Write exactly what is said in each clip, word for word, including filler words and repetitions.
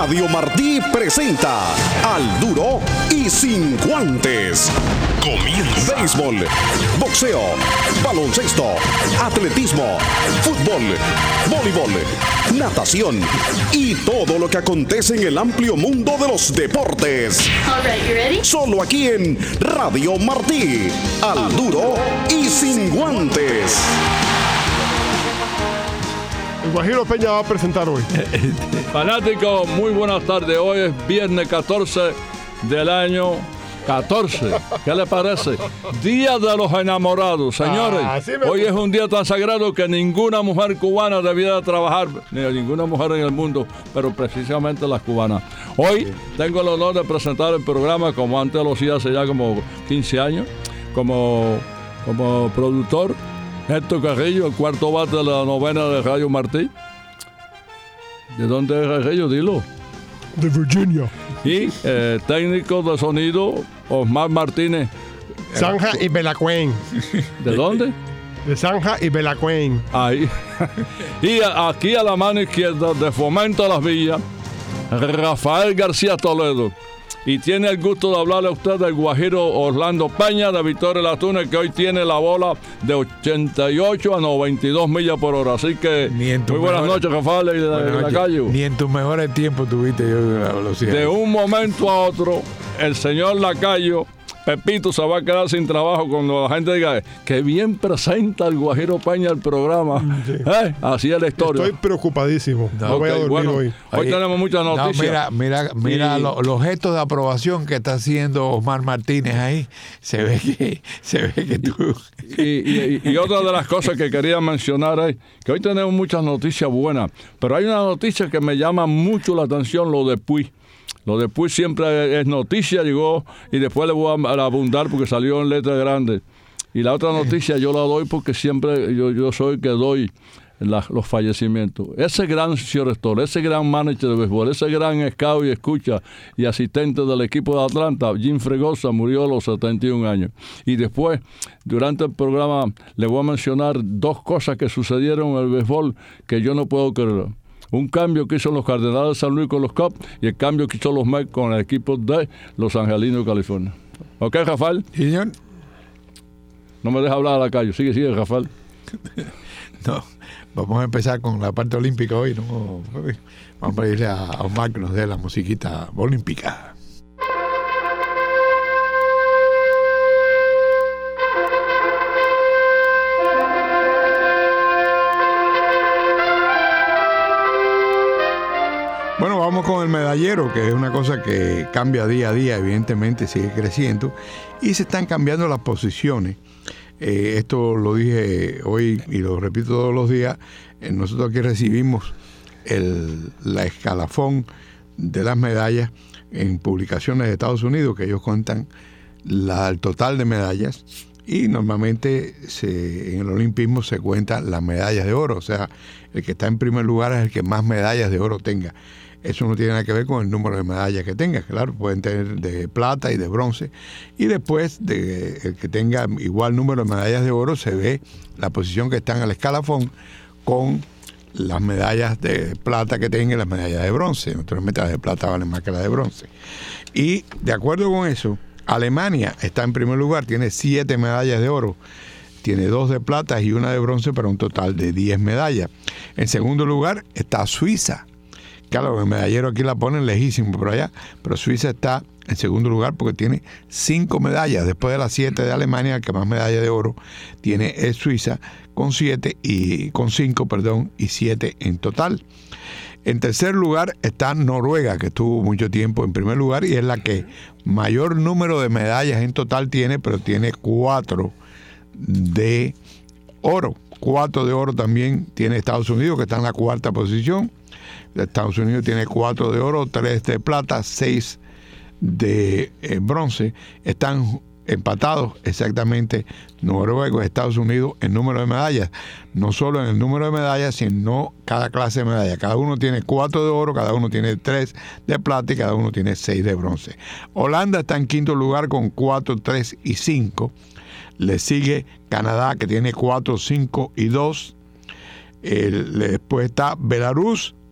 Radio Martí presenta Al Duro y Sin Guantes. Comienza. Béisbol, boxeo, baloncesto, atletismo, fútbol, voleibol, natación y todo lo que acontece en el amplio mundo de los deportes. All right, you ready? Solo aquí en Radio Martí. Al Duro y Sin Guantes. El Guajiro Peña va a presentar hoy. Fanáticos, muy buenas tardes. Hoy es viernes catorce del año catorce. ¿Qué le parece? Día de los enamorados, señores. Ah, sí me... Hoy es un día tan sagrado que ninguna mujer cubana debiera trabajar, ni ninguna mujer en el mundo, pero precisamente las cubanas. Hoy sí. Tengo el honor de presentar el programa, como antes lo hacía hace ya como quince años, como, como productor. Héctor Carrillo, el cuarto bate de la novena de Radio Martí. ¿De dónde es Carrillo? Dilo. De Virginia. Y eh, técnico de sonido, Osmar Martínez. Zanja y Belacuen. ¿De dónde? De Zanja y Belacuen. Ahí. Y aquí a la mano izquierda, de Fomento a las Villas, Rafael García Toledo. Y tiene el gusto de hablarle a usted del Guajiro Orlando Peña de Victoria Las Tunas, que hoy tiene la bola de ochenta y ocho a noventa y dos millas por hora. Así que muy buenas mejor... noches, Rafael, y de, de la calle. Ni en tus mejores tiempos tuviste yo la velocidad. De un momento a otro, el señor Lacayo, Pepito, se va a quedar sin trabajo cuando la gente diga que bien presenta el Guajiro Peña el programa. Sí. ¿Eh? Así es la historia. Estoy preocupadísimo. No, no okay, voy a dormir bueno, hoy. Hoy Oye, tenemos muchas noticias. No, mira, mira, mira y... lo, los gestos de aprobación que está haciendo Osmar Martínez ahí. Se ve que, se ve que tú. Y, y, y, y otra de las cosas que quería mencionar es que hoy tenemos muchas noticias buenas, pero hay una noticia que me llama mucho la atención, lo de Puig. Lo de Puig siempre es noticia, llegó, y después le voy a abundar porque salió en letra grande. Y la otra noticia yo la doy porque siempre yo, yo soy el que doy la, los fallecimientos. Ese gran señor, ese gran manager de béisbol, ese gran scout y escucha y asistente del equipo de Atlanta, Jim Fregosa, murió a los setenta y un años. Y después, durante el programa, le voy a mencionar dos cosas que sucedieron en el béisbol que yo no puedo creer. Un cambio que hizo los Cardenales de San Luis con los Cubs y el cambio que hizo los Mets con el equipo de Los Angelinos de California. ¿Ok, Rafael? Señor. No me deja hablar a la calle. Sigue, sigue, Rafael. No, vamos a empezar con la parte olímpica hoy, ¿no? Vamos a irle a Omar que nos dé la musiquita olímpica. Bueno, vamos con el medallero, que es una cosa que cambia día a día, evidentemente sigue creciendo, y se están cambiando las posiciones. Eh, esto lo dije hoy y lo repito todos los días. Eh, nosotros aquí recibimos el, la escalafón de las medallas en publicaciones de Estados Unidos, que ellos cuentan la, el total de medallas, y normalmente se, en el olimpismo se cuentan las medallas de oro, o sea, el que está en primer lugar es el que más medallas de oro tenga. Eso no tiene nada que ver con el número de medallas que tenga, claro, pueden tener de plata y de bronce, y después de el que tenga igual número de medallas de oro se ve la posición que está en el escalafón con las medallas de plata que tenga y las medallas de bronce. Naturalmente las de plata valen más que las de bronce. Y de acuerdo con eso, Alemania está en primer lugar, tiene siete medallas de oro, tiene dos de plata y una de bronce para un total de diez medallas. En segundo lugar está Suiza. Claro, el medallero aquí la ponen lejísimo por allá, pero Suiza está en segundo lugar porque tiene cinco medallas. Después de las siete de Alemania, el que más medallas de oro tiene es Suiza, con siete y con cinco, perdón, y siete en total. En tercer lugar está Noruega, que estuvo mucho tiempo en primer lugar y es la que mayor número de medallas en total tiene, pero tiene cuatro de oro. Cuatro de oro también tiene Estados Unidos, que está en la cuarta posición. Estados Unidos tiene cuatro de oro, tres de plata, seis de eh, bronce. Están empatados exactamente Noruega y Estados Unidos en número de medallas. No solo en el número de medallas, sino cada clase de medalla. Cada uno tiene cuatro de oro, cada uno tiene tres de plata y cada uno tiene seis de bronce. Holanda está en quinto lugar con cuatro, tres y cinco. Le sigue Canadá, que tiene cuatro, cinco y dos. El, después está Belarus,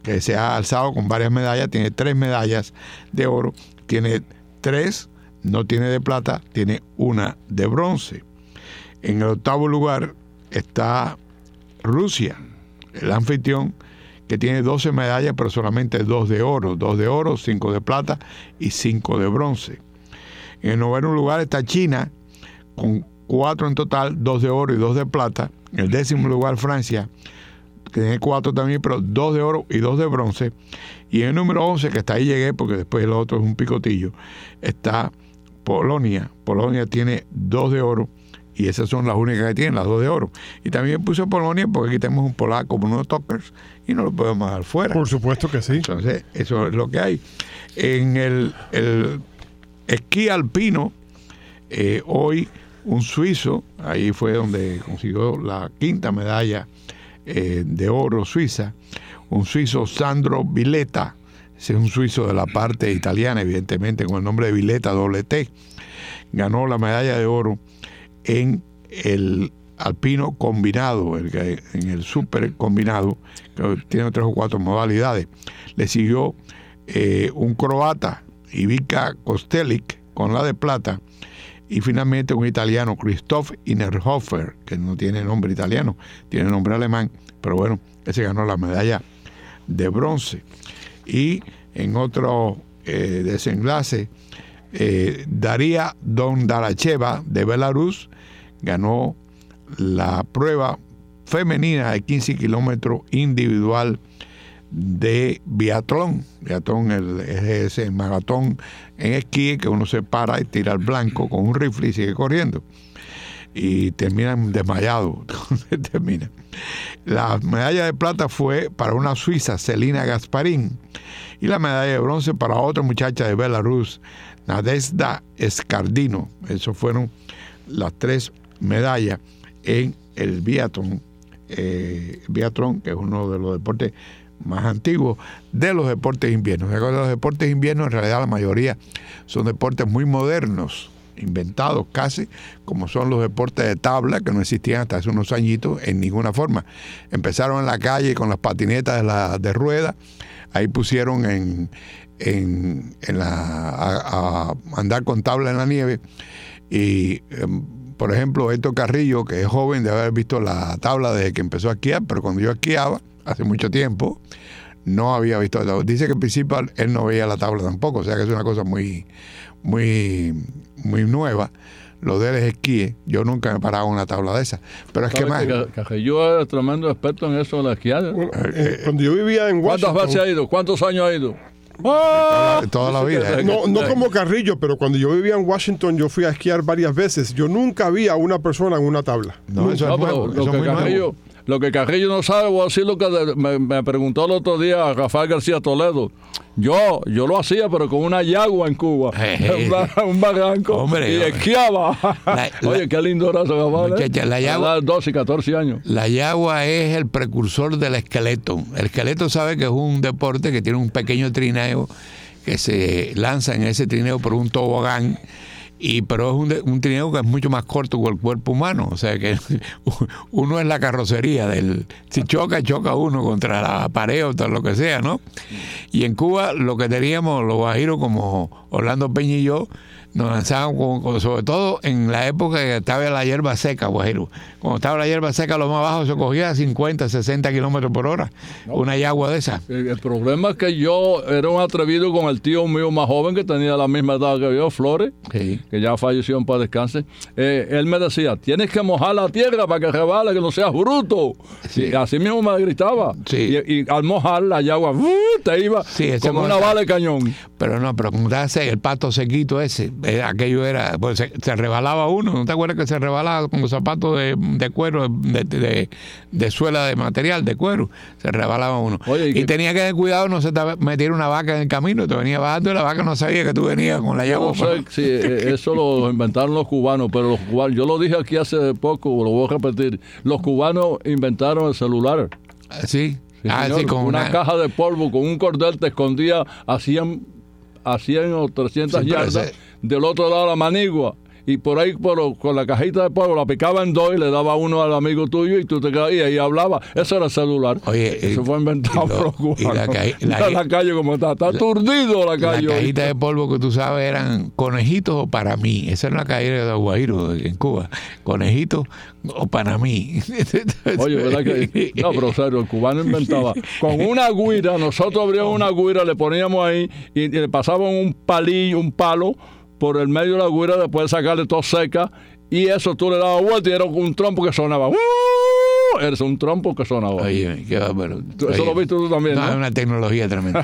que se ha alzado con varias medallas, tiene tres medallas de oro, tiene tres, no tiene de plata, tiene una de bronce. En el octavo lugar está Rusia, el anfitrión, que tiene doce medallas, pero solamente dos de oro, dos de oro, cinco de plata y cinco de bronce. En el noveno lugar está China, con cuatro en total, dos de oro y dos de plata. En el décimo lugar Francia, que tiene cuatro también, pero dos de oro y dos de bronce. Y en el número once, que hasta ahí llegué, porque después el otro es un picotillo, está Polonia. Polonia tiene dos de oro, y esas son las únicas que tienen, las dos de oro. Y también puse Polonia porque aquí tenemos un polaco, unos Tokers, y no lo podemos dejar fuera. Por supuesto que sí. Entonces, eso es lo que hay. En el, el esquí alpino, eh, hoy un suizo, ahí fue donde consiguió la quinta medalla eh, de oro suiza, un suizo Sandro Villetta, ese es un suizo de la parte italiana, evidentemente, con el nombre de Villetta, doble T, ganó la medalla de oro en el alpino combinado, el, en el super combinado, que tiene tres o cuatro modalidades. Le siguió eh, un croata, Ivica Kostelic, con la de plata, y finalmente un italiano, Christoph Innerhofer, que no tiene nombre italiano, tiene nombre alemán, pero bueno, ese ganó la medalla de bronce. Y en otro eh, desenlace, eh, Daria Dondaracheva de Belarus ganó la prueba femenina de quince kilómetros individual de biatlón. Biatlón es ese maratón en esquí que uno se para y tira al blanco con un rifle y sigue corriendo. Y terminan desmayados. termina. La medalla de plata fue para una suiza, Celina Gasparín, y la medalla de bronce para otra muchacha de Belarus, Nadezhda Skardino. Esas fueron las tres medallas en el biatlón, eh, biatlón, que es uno de los deportes más antiguos de los deportes inviernos. Los deportes inviernos, en realidad, la mayoría son deportes muy modernos, inventados casi, como son los deportes de tabla, que no existían hasta hace unos añitos en ninguna forma. Empezaron en la calle con las patinetas de, la, de rueda, ahí pusieron en, en, en la, a, a andar con tabla en la nieve, y eh, por ejemplo, Héctor Carrillo, que es joven de haber visto la tabla desde que empezó a esquiar, pero cuando yo esquiaba, hace mucho tiempo, no había visto la tabla. Dice que al principio él no veía la tabla tampoco, o sea que es una cosa muy, muy, muy nueva. Lo de él es esquí. Yo nunca me he parado en una tabla de esas. Pero es que más... Carrillo es tremendo experto en eso de la esquiada. Bueno, eh, cuando yo vivía en Washington... ¿Cuántas veces ha ido? ¿Cuántos años ha ido? ¡Ah! Toda la vida. ¿eh? No, no como Carrillo, pero cuando yo vivía en Washington, yo fui a esquiar varias veces. Yo nunca vi a una persona en una tabla. No, eso es nuevo. Eso es muy nuevo. Lo que Carrillo no sabe, voy a decir lo que me, me preguntó el otro día Rafael García Toledo. Yo, yo lo hacía, pero con una yagua en Cuba, hey, un, un barranco, hombre, y esquiaba. La, Oye, la, qué lindo era eso, Rafael. Muchacha, ¿eh? La yagua, doce y catorce años. La yagua es el precursor del esqueleto. El esqueleto sabe que es un deporte que tiene un pequeño trineo, que se lanza en ese trineo por un tobogán. Y, pero es un, un trineo que es mucho más corto que el cuerpo humano, o sea que uno es la carrocería del, si choca, choca uno contra la pared o todo lo que sea, ¿no? Y en Cuba lo que teníamos, los guajiros como Orlando Peña y yo, nos lanzaban con, con, sobre todo en la época que estaba la hierba seca, guajiro. Cuando estaba la hierba seca, lo más bajo se cogía a cincuenta, sesenta kilómetros por hora, no, una yagua de esa. El, el problema es que yo era un atrevido con el tío mío más joven, que tenía la misma edad que yo, Flores, sí, que ya falleció en paz descanse. Eh, él me decía, tienes que mojar la tierra para que rebale, que no seas bruto. Sí. Y así mismo me gritaba. Sí. Y, y al mojar la yagua, ¡uh! Te iba sí, como una bala de cañón. Pero no, pero como te hace el pato sequito ese, eh, aquello era, pues se, se rebalaba uno, ¿no te acuerdas que se rebalaba con los zapatos de, de cuero, de, de, de suela de material, de cuero? Se rebalaba uno. Oye, y, y que... tenía que tener cuidado, no se te metiera una vaca en el camino, te venía bajando y la vaca no sabía que tú venías con la yagua. No sé, sí, eso lo inventaron los cubanos, pero los cubanos, yo lo dije aquí hace poco, lo voy a repetir, los cubanos inventaron el celular. Sí. Sí, ah, sí, con una, una caja de polvo, con un cordel te escondía a cien, a cien o trescientas sí, yardas ese... del otro lado de la manigua, y por ahí por, con la cajita de polvo la picaba en dos y le daba uno al amigo tuyo y tú te quedabas y ahí hablaba. Eso era el celular. Oye, eso eh, fue inventado por los cubanos. La, ca la, la calle como está, está aturdido la calle. La cajita de polvo que tú sabes eran conejitos o para mí. Esa era la calle de Guajiro en Cuba. Conejitos o para mí. Oye, ¿verdad que? No, pero serio, el cubano inventaba. Con una guira, nosotros abríamos una guira, le poníamos ahí y, y le pasaban un palillo, un palo por el medio de la guira, después de sacarle todo seca, y eso tú le dabas vuelta y era un trompo que sonaba. Eres un trompo que sonaba. Oye, qué bárbaro. Eso Oye, lo viste tú también, ¿no? No, es una tecnología tremenda.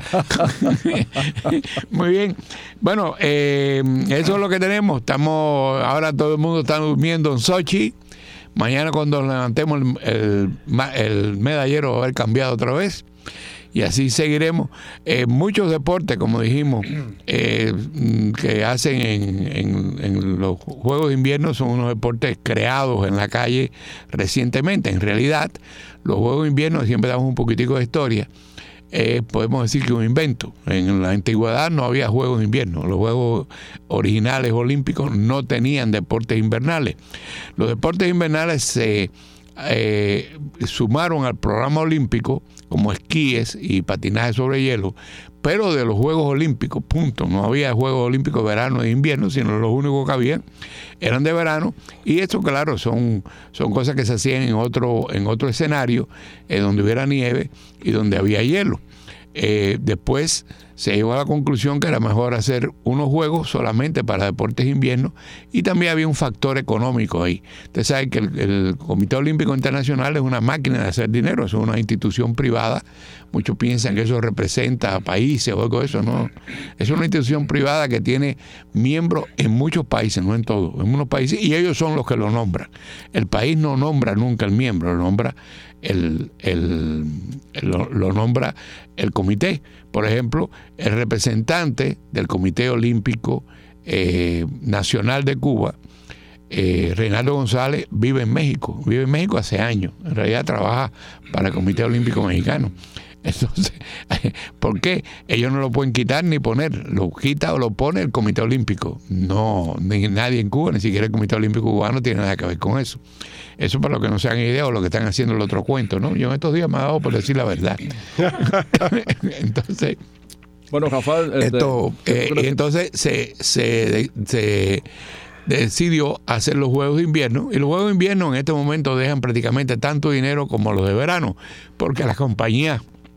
Muy bien. Bueno, eh, eso es lo que tenemos. Estamos, ahora todo el mundo está durmiendo en Sochi. Mañana cuando levantemos el, el, el medallero va a haber cambiado otra vez. Y así seguiremos. Eh, muchos deportes, como dijimos, eh, que hacen en, en, en los Juegos de Invierno son unos deportes creados en la calle recientemente. En realidad, los Juegos de Invierno, siempre damos un poquitico de historia, eh, podemos decir que un invento. En la antigüedad no había Juegos de Invierno. Los Juegos originales olímpicos no tenían deportes invernales. Los deportes invernales se eh, sumaron al programa olímpico como esquíes y patinaje sobre hielo, pero de los Juegos Olímpicos, punto. No había Juegos Olímpicos de verano e invierno, sino los únicos que había eran de verano, y esto, claro, son, son cosas que se hacían en otro, en otro escenario, eh, donde hubiera nieve y donde había hielo. Eh, después se llegó a la conclusión que era mejor hacer unos juegos solamente para deportes invierno, y también había un factor económico ahí. Usted sabe que el, el Comité Olímpico Internacional es una máquina de hacer dinero, es una institución privada. Muchos piensan que eso representa a países o algo de eso, no. Es una institución privada que tiene miembros en muchos países, no en todos, en unos países, y ellos son los que lo nombran. El país no nombra nunca el miembro, lo nombra el, el, el lo, lo nombra el comité. Por ejemplo, el representante del Comité Olímpico eh, Nacional de Cuba, eh, Reinaldo González, vive en México. Vive en México hace años. En realidad trabaja para el Comité Olímpico Mexicano. Entonces, ¿por qué? Ellos no lo pueden quitar ni poner. Lo quita o lo pone el Comité Olímpico. No, ni nadie en Cuba, ni siquiera el Comité Olímpico Cubano tiene nada que ver con eso. Eso para los que no se hagan idea o lo que están haciendo el otro cuento, ¿no? Yo en estos días me ha dado por decir la verdad. Entonces, bueno, Rafael, este, esto, eh, y entonces se, se, se decidió hacer los Juegos de Invierno, y los Juegos de Invierno en este momento dejan prácticamente tanto dinero como los de verano, porque las compañías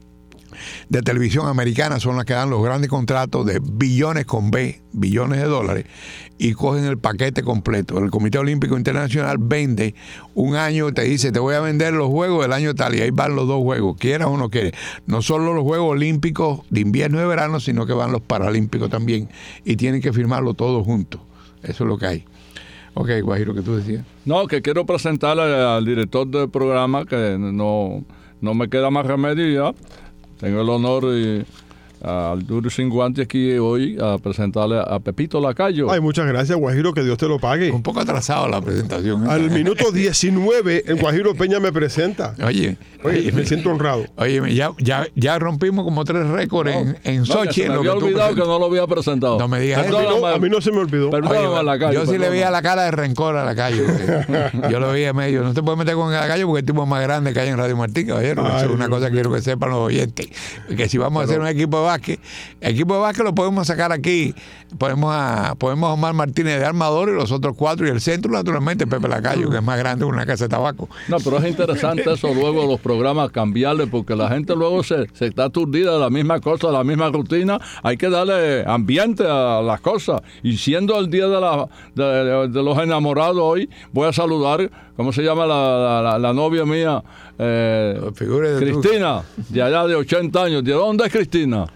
de televisión americanas son las que dan los grandes contratos de billones con B, billones de dólares, y cogen el paquete completo. El Comité Olímpico Internacional vende un año, te dice, te voy a vender los juegos del año tal, y ahí van los dos juegos, quieras o no quieres. No solo los Juegos Olímpicos de invierno y de verano, sino que van los Paralímpicos también, y tienen que firmarlo todos juntos. Eso es lo que hay. Ok, Guajiro, ¿qué tú decías? No, que quiero presentarle al director del programa, que no, no me queda más remedio ya. Tengo el honor y, al Duro Sin Guantes aquí hoy a presentarle a Pepito Lacayo. Ay, muchas gracias, Guajiro, que Dios te lo pague. Un poco atrasado la presentación. Al minuto diecinueve, el Guajiro Peña me presenta. Oye, oye, oye me siento honrado. Oye, ya, ya, ya rompimos como tres récords no, en, en no, Sochi. Se me había olvidado que no lo había presentado. No me digas eso. A mí no, a mí no se me olvidó. Perdóname, Lacayo. Yo sí perdóname. le veía la cara de rencor a Lacayo. Yo lo veía medio. No te puedes meter con Lacayo porque es el tipo más grande que hay en Radio Martín, caballero. Eso es una cosa que quiero que sepan los oyentes. Que si vamos Pero, a hacer un equipo de básquet, el equipo de básquet lo podemos sacar aquí. Podemos a, podemos a Omar Martínez de armador y los otros cuatro, y el centro, naturalmente, Pepe Lacayo, que es más grande que una casa de tabaco. No, pero es interesante eso luego los programas cambiarle, porque la gente luego se, se está aturdida de la misma cosa, de la misma rutina. Hay que darle ambiente a las cosas. Y siendo el día de, la, de, de, de los enamorados hoy, voy a saludar, ¿cómo se llama la, la, la novia mía? Eh, de Cristina, tu... de allá de ochenta años. ¿De dónde es Cristina?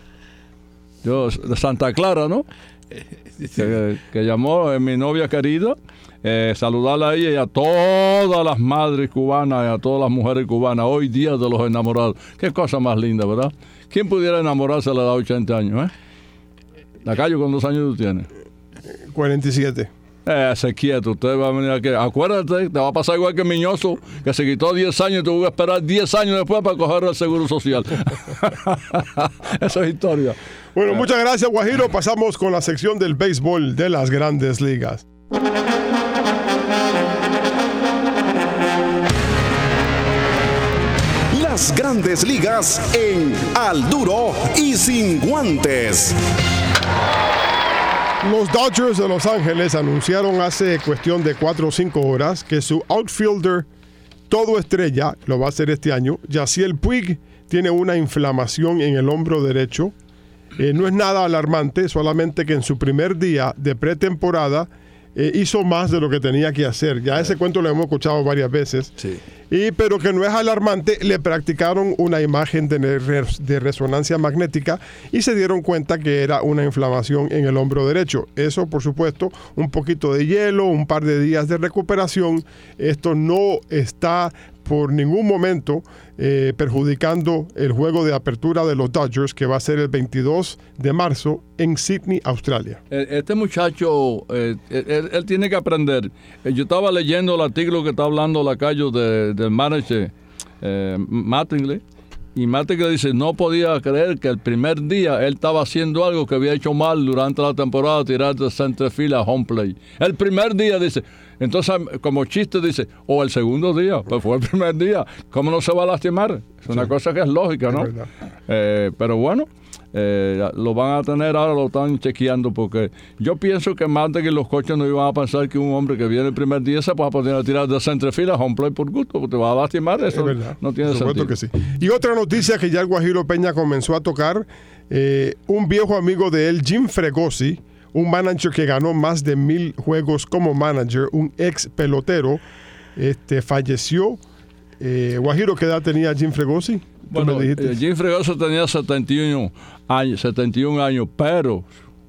Yo, de Santa Clara, ¿no? Que, que llamó eh, mi novia querida. Eh, saludarla a ella y a todas las madres cubanas y a todas las mujeres cubanas. Hoy día de los enamorados. Qué cosa más linda, ¿verdad? ¿Quién pudiera enamorarse a la edad de ochenta años, eh? Lacayo, ¿cuántos años tú tienes? cuarenta y siete. Eh, se quieto, usted va a venir aquí. Acuérdate, te va a pasar igual que Miñoso, que se quitó diez años y tuvo que esperar diez años después para coger el seguro social. Eso es historia. Bueno, muchas gracias, Guajiro. Pasamos con la sección del béisbol de las Grandes Ligas. las Grandes Ligas en Al Duro y Sin Guantes. Los Dodgers de Los Ángeles anunciaron hace cuestión de cuatro o cinco horas que su outfielder todo estrella, lo va a hacer este año, Yasiel Puig, tiene una inflamación en el hombro derecho. Eh, no es nada alarmante, solamente que en su primer día de pretemporada eh, hizo más de lo que tenía que hacer. Ya ese cuento lo hemos escuchado varias veces. Sí. Y, pero que no es alarmante, le practicaron una imagen de, res, de resonancia magnética y se dieron cuenta que era una inflamación en el hombro derecho. Eso, por supuesto, un poquito de hielo, un par de días de recuperación. Esto no está por ningún momento eh, perjudicando el juego de apertura de los Dodgers, que va a ser el veintidós de marzo en Sydney, Australia. Este muchacho, eh, él, él tiene que aprender. Yo estaba leyendo el artículo que está hablando Lacayo de, del manager eh, Mattingly, y Mattingly dice, no podía creer que el primer día él estaba haciendo algo que había hecho mal durante la temporada, tirar de center field a home play. El primer día, dice. Entonces, como chiste, dice, o el segundo día, pues fue el primer día, ¿cómo no se va a lastimar? Es una sí. cosa que es lógica, ¿no? Es eh, pero bueno, eh, lo van a tener ahora, lo están chequeando, porque yo pienso que más de que los coches no iban a pensar que un hombre que viene el primer día se va a poder tirar de centrefila a home play por gusto, porque te va a lastimar, eso no tiene sentido. Que sí. Y otra noticia que ya el Guajiro Peña comenzó a tocar, eh, un viejo amigo de él, Jim Fregosi, un manager que ganó más de mil juegos como manager, un ex pelotero, este, falleció. Eh, Guajiro, ¿qué edad tenía Jim Fregosi? Bueno, eh, Jim Fregosi tenía setenta y uno años, setenta y un años, pero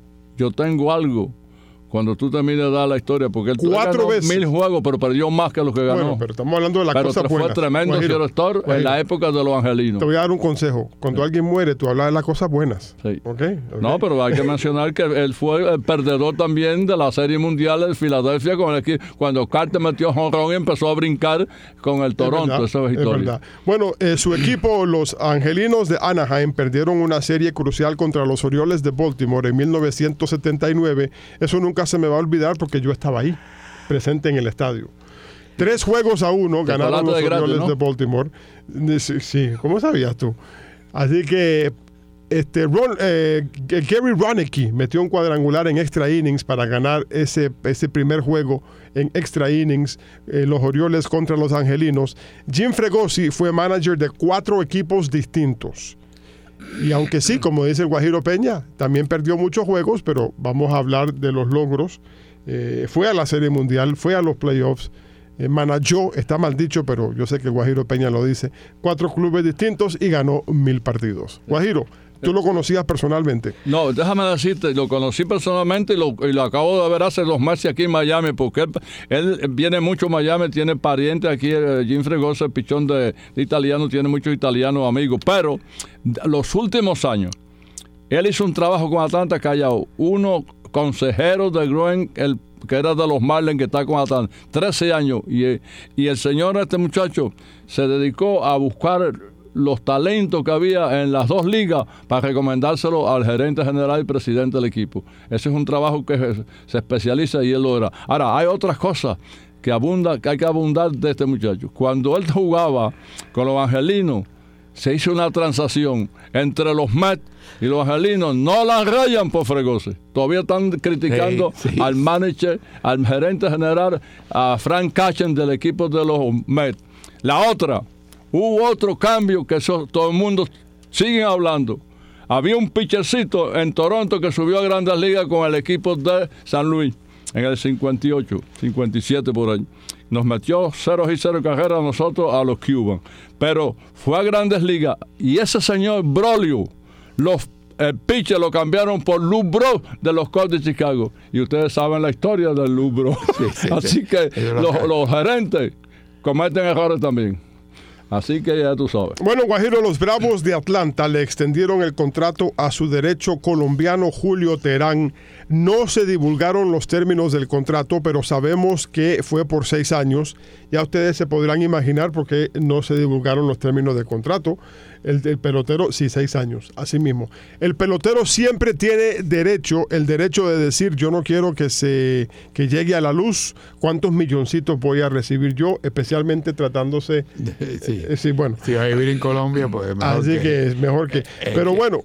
yo tengo algo. Cuando tú termines de dar la historia, porque él Cuatro ganó veces. mil juegos, pero perdió más que los que ganó. Bueno, pero estamos hablando de las pero cosas buenas. Fue tremendo director en la época de los angelinos. Te voy a dar un consejo. Cuando sí. alguien muere, tú hablas de las cosas buenas. Sí. ¿Okay? ¿Okay? No, pero hay que mencionar que él fue el perdedor también de la Serie Mundial de Filadelfia, con el que, cuando Carter metió jonrón y empezó a brincar con el Toronto. Es Esa es historia. Es verdad. Bueno, eh, su equipo, los Angelinos de Anaheim, perdieron una serie crucial contra los Orioles de Baltimore en mil novecientos setenta y nueve. Eso nunca se me va a olvidar, porque yo estaba ahí, presente en el estadio. Tres juegos a uno ganaron los Orioles gratis, ¿no? de Baltimore. Sí, sí, ¿cómo sabías tú? Así que este Ron, eh, Gary Roenicke metió un cuadrangular en extra innings para ganar ese, ese primer juego en extra innings, eh, los Orioles contra los Angelinos. Jim Fregosi fue manager de cuatro equipos distintos. Y aunque sí, como dice el Guajiro Peña, también perdió muchos juegos, pero vamos a hablar de los logros. Eh, fue a la Serie Mundial, fue a los playoffs, eh, manejó, está mal dicho, pero yo sé que el Guajiro Peña lo dice, cuatro clubes distintos y ganó mil partidos. Guajiro, ¿tú lo conocías personalmente? No, déjame decirte, lo conocí personalmente y lo, y lo acabo de ver hace dos meses aquí en Miami, porque él, él viene mucho a Miami, tiene parientes aquí, eh, Jim Fregosi, el pichón de, de italiano, tiene muchos italianos amigos, pero los últimos años, él hizo un trabajo con Atlanta callado, uno consejero de Gruen, el que era de los Marlins, que está con Atlanta, trece años, y, y el señor, este muchacho, se dedicó a buscar los talentos que había en las dos ligas para recomendárselo al gerente general y presidente del equipo. Ese es un trabajo que se especializa y él lo era. Ahora, hay otras cosas que abunda, que hay que abundar de este muchacho. Cuando él jugaba con los angelinos, se hizo una transacción entre los Mets y los angelinos. No la rayan por Fregosi. Todavía están criticando sí, sí. al manager, al gerente general, a Frank Cashen del equipo de los Mets. La otra, hubo otro cambio que eso, todo el mundo sigue hablando. Había un pitchercito en Toronto que subió a Grandes Ligas con el equipo de San Luis en el cincuenta y ocho, cincuenta y siete por ahí. Nos metió cero y cero carreras a nosotros, a los Cubans. Pero fue a Grandes Ligas y ese señor Brolio, los el pitcher lo cambiaron por Lou Brock de los Cubs de Chicago. Y ustedes saben la historia del Lou Brock. Sí, sí, Así sí. que los, los gerentes cometen errores también. Así que ya tú sabes. Bueno, Guajiro, los Bravos de Atlanta le extendieron el contrato a su derecho colombiano Julio Terán. No se divulgaron los términos del contrato, pero sabemos que fue por seis años. Ya ustedes se podrán imaginar por qué no se divulgaron los términos del contrato. El, el pelotero, sí, seis años, así mismo. El pelotero siempre tiene derecho, el derecho de decir, yo no quiero que se que llegue a la luz cuántos milloncitos voy a recibir yo, especialmente tratándose... Sí, eh, sí bueno. Si va a vivir en Colombia, pues mejor Así que, que es mejor que... Pero bueno,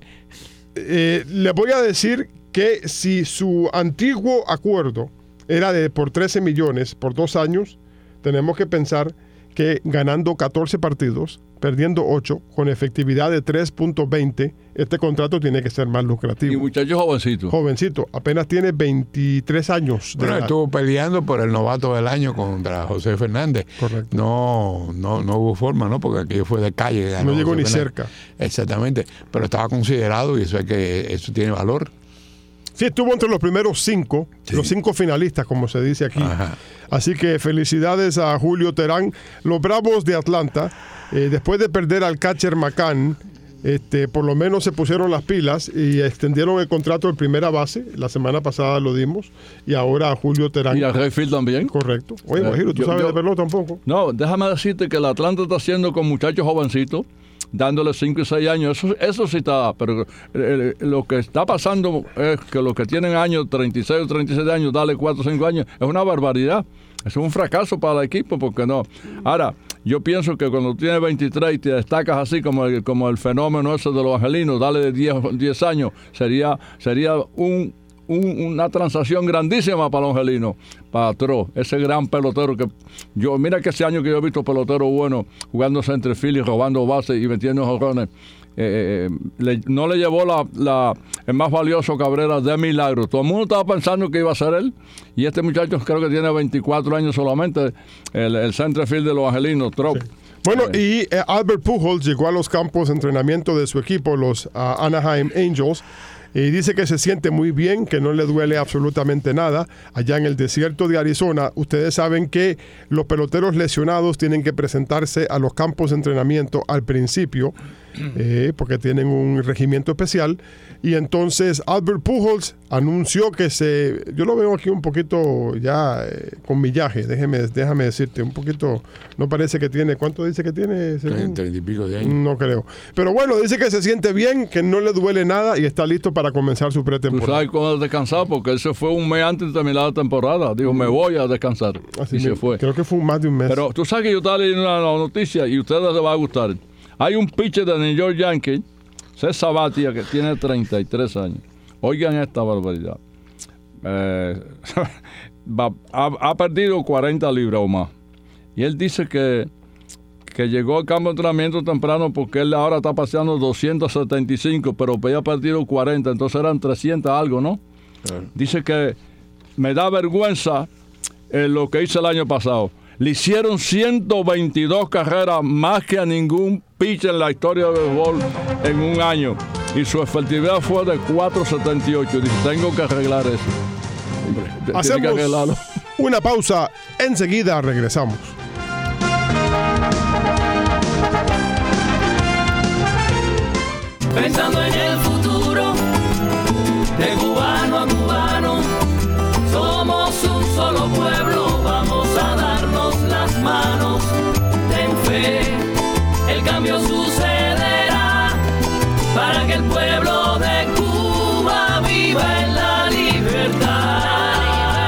eh, le voy a decir que si su antiguo acuerdo era de por trece millones por dos años, tenemos que pensar que ganando catorce partidos, perdiendo ocho, con efectividad de tres punto veinte, este contrato tiene que ser más lucrativo. Y muchacho jovencito. Jovencito, apenas tiene veintitrés años. De bueno, edad. estuvo peleando por el novato del año contra José Fernández. Correcto. No, no, no hubo forma, ¿no? Porque aquello fue de calle. No llegó José ni Fernández. cerca. Exactamente. Pero estaba considerado y eso es que eso tiene valor. Sí, estuvo entre los primeros cinco, Sí. los cinco finalistas, como se dice aquí. Ajá. Así que felicidades a Julio Terán. Los Bravos de Atlanta, eh, después de perder al catcher McCann, este, por lo menos se pusieron las pilas y extendieron el contrato de primera base. La semana pasada lo dimos. Y ahora a Julio Terán. Y a Rayfield también. Correcto. Oye, Eh, Guajiro, tú yo- sabes yo- de pelota un poco. No, déjame decirte que el Atlanta está haciendo con muchachos jovencitos, dándole cinco y seis años. Eso, eso sí está, pero eh, lo que está pasando es que los que tienen años, treinta y seis o treinta y siete años, dale cuatro o cinco años, es una barbaridad. Es un fracaso para el equipo, porque no. Ahora, yo pienso que cuando tienes veintitrés y te destacas así como el, como el fenómeno ese de los angelinos, dale de diez, diez años, sería, sería un... Un, una transacción grandísima para los angelinos, para Tro, ese gran pelotero que yo, mira que ese año que yo he visto pelotero bueno jugando centerfield y robando bases y metiendo jonrones, eh, eh, le- no le llevó la, la el más valioso Cabrera de milagro. Todo el mundo estaba pensando que iba a ser él, y este muchacho creo que tiene veinticuatro años solamente, el, el centerfield de los angelinos, Tro. Sí. Bueno, y eh, Albert Pujols llegó a los campos de entrenamiento de su equipo, los uh, Anaheim Angels, y dice que se siente muy bien, que no le duele absolutamente nada. Allá en el desierto de Arizona, ustedes saben que los peloteros lesionados tienen que presentarse a los campos de entrenamiento al principio, eh, porque tienen un regimiento especial. Y entonces Albert Pujols anunció que se... Yo lo veo aquí un poquito ya eh, con millaje, déjeme, déjame decirte, un poquito... No parece que tiene... ¿Cuánto dice que tiene? según? Treinta y pico de años. No creo. Pero bueno, dice que se siente bien, que no le duele nada y está listo para comenzar su Tú pretemporada. sabes cuándo descansar, porque él se fue un mes antes de terminar la temporada. Dijo, me voy a descansar. Así y se me- fue. Creo que fue más de un mes. Pero tú sabes que yo estaba leyendo una noticia y a ustedes les va a gustar. Hay un pitcher de New York Yankees, César Batia, que tiene treinta y tres años. Oigan esta barbaridad. Eh, va- ha, ha perdido cuarenta libras o más. Y él dice que, que llegó al campo de entrenamiento temprano porque él ahora está paseando doscientos setenta y cinco, pero había perdido cuarenta, entonces eran trescientos algo, ¿no? Claro. Dice que me da vergüenza eh, lo que hice el año pasado. Le hicieron ciento veintidós carreras más que a ningún pitcher en la historia del béisbol en un año. Y su efectividad fue de cuatro setenta y ocho. Dice, tengo que arreglar eso. Tiene que Hacemos arreglarlo. una pausa. Enseguida regresamos. Pensando en el futuro, de cubano a cubano, somos un solo pueblo, vamos a darnos las manos. Ten fe, el cambio sucederá, para que el pueblo de Cuba viva en la libertad.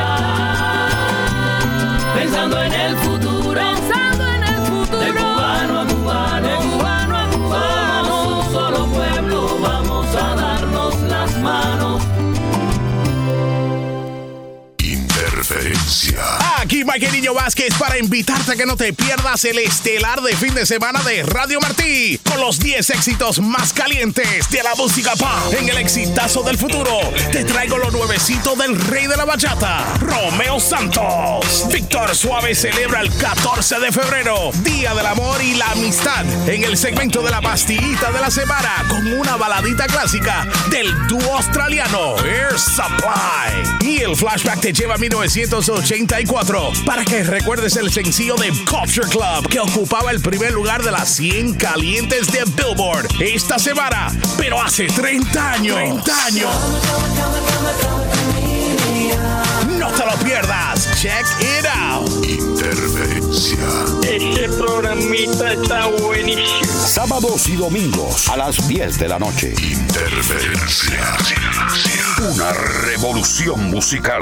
Pensando en el futuro, pensando en el futuro, de cubano a cubano, de cubano a cubano, somos un solo pueblo, vamos a darnos las manos. Interferencia. Aquí Mike Niño Vázquez para invitarte a que no te pierdas el estelar de fin de semana de Radio Martí con los diez éxitos más calientes de la música pop. En el exitazo del futuro te traigo lo nuevecito del rey de la bachata, Romeo Santos. Víctor Suave celebra el catorce de febrero, Día del Amor y la Amistad, en el segmento de la pastillita de la semana con una baladita clásica del dúo australiano Air Supply. Y el flashback te lleva a mil novecientos ochenta y cuatro para que recuerdes el sencillo de Culture Club que ocupaba el primer lugar de las cien calientes de Billboard esta semana, pero hace treinta años. treinta años. No te lo pierdas. Check it out. Interferencia. Este programa palomita está buenísima. Sábados y domingos a las diez de la noche. Interferencia. Una revolución musical.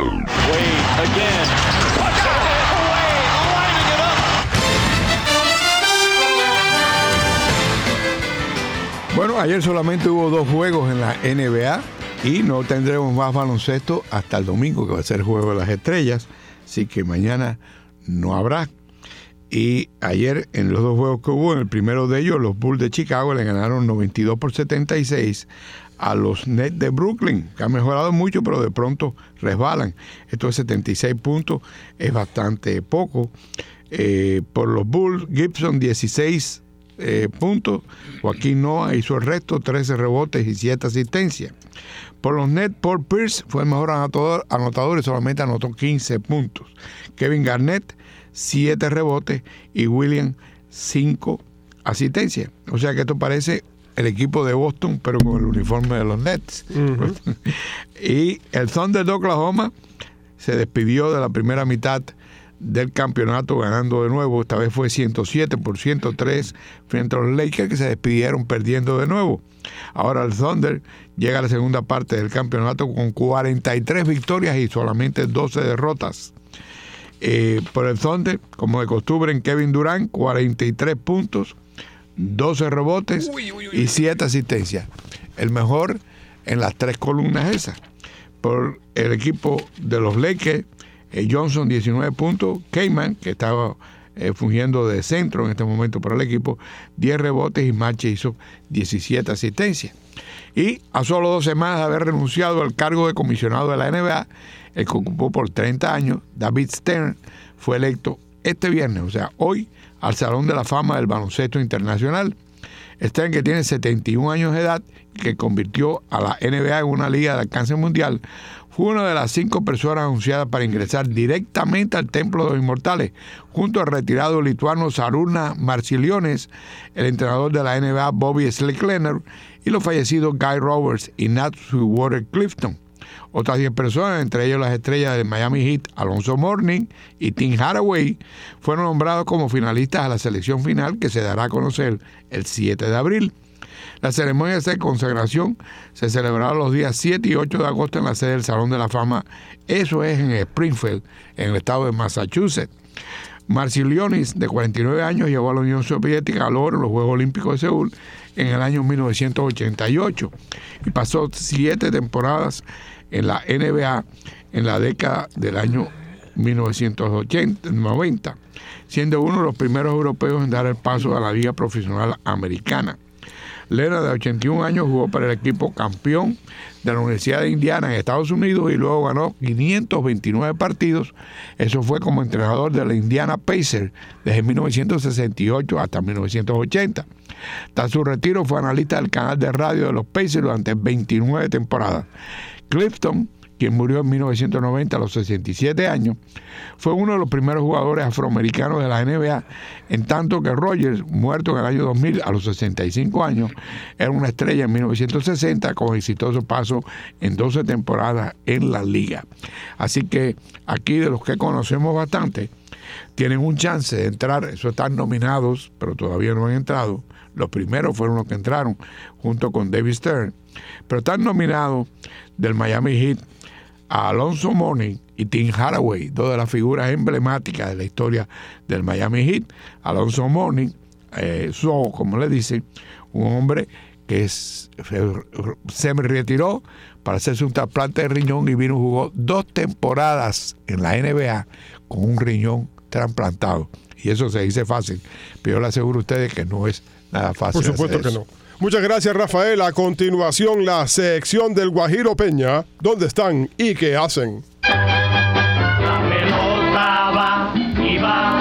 Bueno, ayer solamente hubo dos juegos en la N B A y no tendremos más baloncesto hasta el domingo, que va a ser el Juego de las Estrellas. Así que mañana no habrá. Y ayer en los dos juegos que hubo, en el primero de ellos, los Bulls de Chicago le ganaron noventa y dos por setenta y seis a los Nets de Brooklyn, que han mejorado mucho, pero de pronto resbalan. Esto es setenta y seis puntos, es bastante poco. Eh, por los Bulls, Gibson dieciséis eh, puntos, Joaquín Noah hizo el resto, trece rebotes y siete asistencias. Por los Nets, Paul Pierce fue el mejor anotador, anotador y solamente anotó quince puntos. Kevin Garnett, siete rebotes y William, cinco asistencias. O sea que esto parece el equipo de Boston, pero con el uniforme de los Nets. Uh-huh. Y el Thunder de Oklahoma se despidió de la primera mitad del campeonato ganando de nuevo. Esta vez fue ciento siete por ciento tres frente a los Lakers, que se despidieron perdiendo de nuevo. Ahora el Thunder llega a la segunda parte del campeonato con cuarenta y tres victorias y solamente doce derrotas. Eh, por el Thunder, como de costumbre, en Kevin Durant, cuarenta y tres puntos, doce rebotes uy, uy, uy. y siete asistencias. El mejor en las tres columnas esas. Por el equipo de los Lakers, eh, Johnson, diecinueve puntos, Cayman, que estaba eh, fungiendo de centro en este momento para el equipo, diez rebotes y Mache hizo diecisiete asistencias. Y a solo dos semanas de haber renunciado al cargo de comisionado de la N B A, el que ocupó por treinta años, David Stern, fue electo este viernes, o sea, hoy, al Salón de la Fama del Baloncesto Internacional. Stern, que tiene setenta y un años de edad, que convirtió a la N B A en una liga de alcance mundial, fue una de las cinco personas anunciadas para ingresar directamente al Templo de los Inmortales, junto al retirado lituano Šarūnas Marčiulionis, el entrenador de la N B A Bobby Slick Leonard y los fallecidos Guy Roberts y Nat Sweetwater Clifton. Otras diez personas, entre ellos las estrellas del Miami Heat, Alonzo Mourning y Tim Hardaway, fueron nombrados como finalistas a la selección final, que se dará a conocer el siete de abril. La ceremonia de consagración se celebrará los días siete y ocho de agosto en la sede del Salón de la Fama. Eso es en Springfield, en el estado de Massachusetts. Marčiulionis, de cuarenta y nueve años, llevó a la Unión Soviética al oro en los Juegos Olímpicos de Seúl en el año mil novecientos ochenta y ocho y pasó siete temporadas en la N B A en la década del año mil novecientos noventa, siendo uno de los primeros europeos en dar el paso a la liga profesional americana. Leonard, de ochenta y un años, jugó para el equipo campeón de la Universidad de Indiana en Estados Unidos y luego ganó quinientos veintinueve partidos. Eso fue como entrenador de la Indiana Pacers desde mil novecientos sesenta y ocho hasta mil novecientos ochenta. Tras su retiro fue analista del canal de radio de los Pacers durante veintinueve temporadas. Clifton, quien murió en mil novecientos noventa a los sesenta y siete años, fue uno de los primeros jugadores afroamericanos de la N B A, en tanto que Rogers, muerto en el año dos mil a los sesenta y cinco años, era una estrella en mil novecientos sesenta con exitoso paso en doce temporadas en la liga. Así que aquí, de los que conocemos bastante, tienen un chance de entrar. Eso están nominados, pero todavía no han entrado. Los primeros fueron los que entraron junto con David Stern, pero están nominados del Miami Heat a Alonzo Mourning y Tim Hardaway, dos de las figuras emblemáticas de la historia del Miami Heat. Alonzo Mourning, eh, so, como le dicen, un hombre que es, se retiró para hacerse un trasplante de riñón y vino y jugó dos temporadas en la N B A con un riñón trasplantado. Y eso se dice fácil, pero yo le aseguro a ustedes que no es nada fácil. Por supuesto que no. Muchas gracias, Rafael. A continuación, la sección del Guajiro Peña. ¿Dónde están y qué hacen? La pelota va y va,